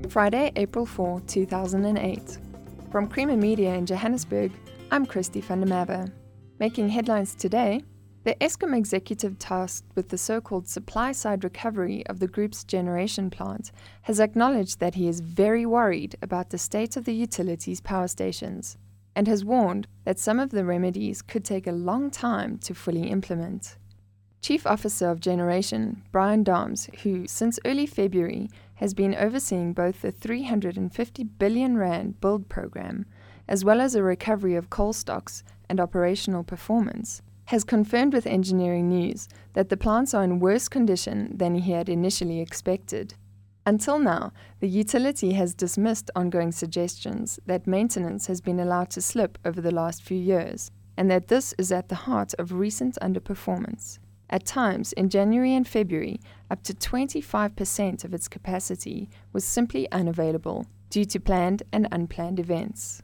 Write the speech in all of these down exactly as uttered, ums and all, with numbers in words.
Friday, April fourth, two thousand eight. From Creamer Media in Johannesburg, I'm Christy van der Merwe. Making headlines today, the Eskom executive tasked with the so-called supply-side recovery of the group's generation plant has acknowledged that he is very worried about the state of the utility's power stations and has warned that some of the remedies could take a long time to fully implement. Chief Officer of Generation, Brian Dahms, who since early February has been overseeing both the three hundred fifty billion rand build program as well as a recovery of coal stocks and operational performance, has confirmed with Engineering News that the plants are in worse condition than he had initially expected. Until now, the utility has dismissed ongoing suggestions that maintenance has been allowed to slip over the last few years, and that this is at the heart of recent underperformance. At times, in January and February, up to twenty-five percent of its capacity was simply unavailable due to planned and unplanned events.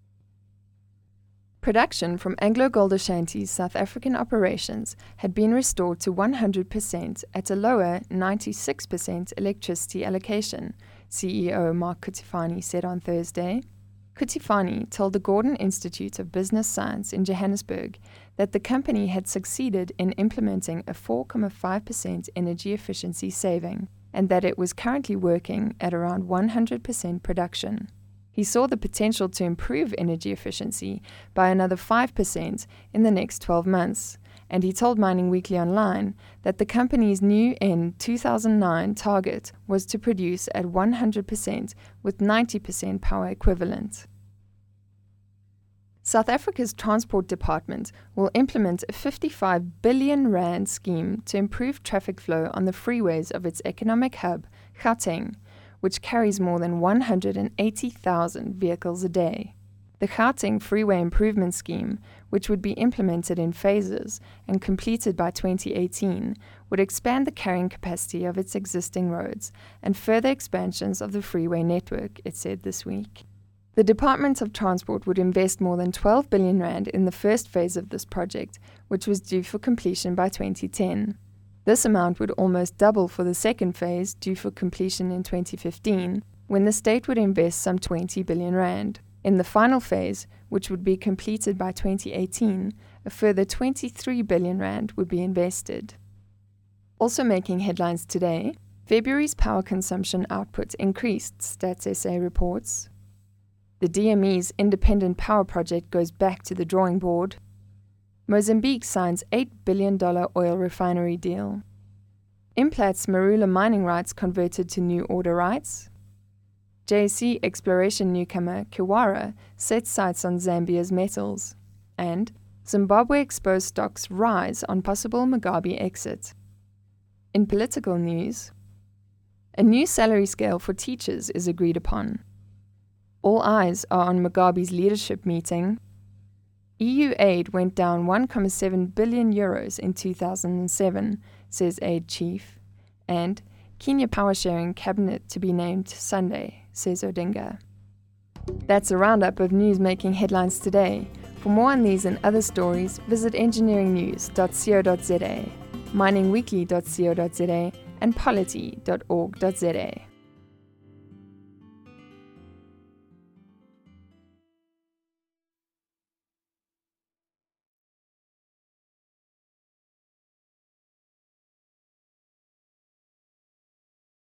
Production from AngloGold Ashanti's South African operations had been restored to one hundred percent at a lower ninety-six percent electricity allocation, C E O Mark Cutifani said on Thursday. Cutifani told the Gordon Institute of Business Science in Johannesburg that the company had succeeded in implementing a four point five percent energy efficiency saving and that it was currently working at around one hundred percent production. He saw the potential to improve energy efficiency by another five percent in the next twelve months, and he told Mining Weekly Online that the company's new end two thousand nine target was to produce at one hundred percent with ninety percent power equivalent. South Africa's Transport Department will implement a fifty-five billion rand scheme to improve traffic flow on the freeways of its economic hub, Gauteng, which carries more than one hundred eighty thousand vehicles a day. The Gauteng Freeway Improvement Scheme, which would be implemented in phases and completed by twenty eighteen, would expand the carrying capacity of its existing roads and further expansions of the freeway network, it said this week. The Department of Transport would invest more than twelve billion rand in the first phase of this project, which was due for completion by twenty ten. This amount would almost double for the second phase, due for completion in twenty fifteen, when the state would invest some twenty billion rand. In the final phase, which would be completed by twenty eighteen, a further twenty-three billion rand would be invested. Also making headlines today, February's power consumption output increased, Stats S A reports. The D M E's independent power project goes back to the drawing board. Mozambique signs eight billion dollars oil refinery deal. Implat's Marula mining rights converted to new order rights. J S C exploration newcomer Kiwara sets sights on Zambia's metals. And Zimbabwe exposed stocks rise on possible Mugabe exit. In political news, a new salary scale for teachers is agreed upon. All eyes are on Mugabe's leadership meeting. E U aid went down one point seven billion euros in two thousand seven, says aid chief. And Kenya power sharing cabinet to be named Sunday, says Odinga. That's a roundup of news making headlines today. For more on these and other stories, visit engineering news dot co dot za, mining weekly dot co dot za, and polity dot org dot za.